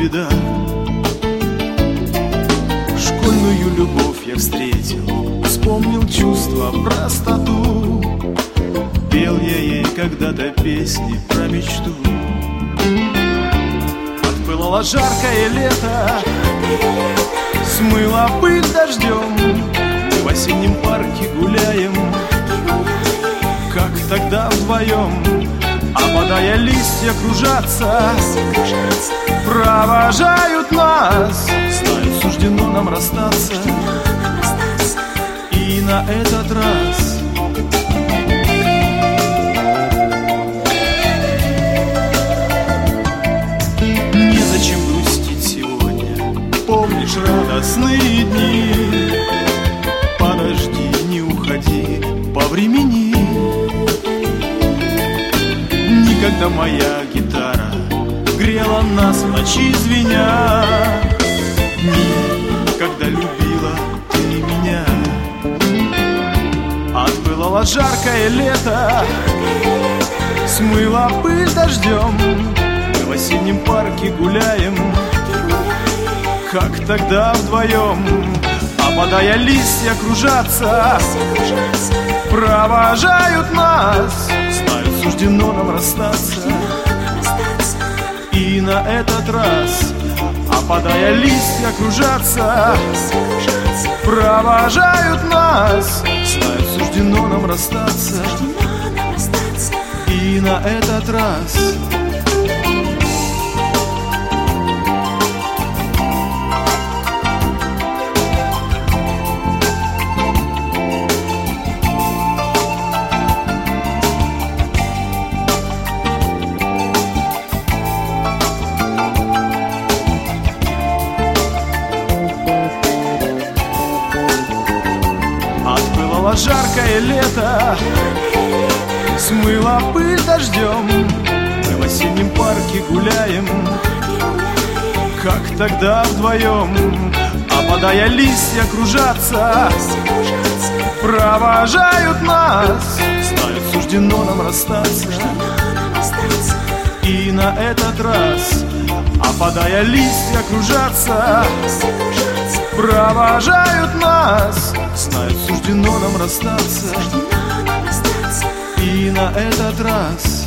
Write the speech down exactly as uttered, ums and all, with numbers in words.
беда. Школьную любовь я встретил, вспомнил чувство, простоту. Пел я ей когда-то песни про мечту. Отпылало жаркое лето, смыло пыль дождем. Мы в осеннем парке гуляем, как тогда вдвоем. Опадая листья кружатся, провожают нас. Знают, суждено нам расстаться, и на этот раз. Незачем грустить сегодня, помнишь радостные дни. Подожди, не уходи, повремени. Никогда моя гитара грела нас в ночи звеня. Никогда любила ты меня. Отпылало жаркое лето, смыло пыль дождем. Мы в осеннем парке гуляем, как тогда вдвоем. Опадая листья кружатся, провожают нас. Знают, суждено нам расстаться, и на этот раз. Опадая листья кружатся, провожают нас. Знают, суждено нам расстаться, и на этот раз. Жаркое лето, смыло пыль дождем. Мы в осеннем парке гуляем, как тогда вдвоем. Опадая листья кружатся, провожают нас. Знают, суждено нам расстаться, и на этот раз. Опадая листья кружатся, провожают нас. Знают, суждено нам расстаться, и на этот раз.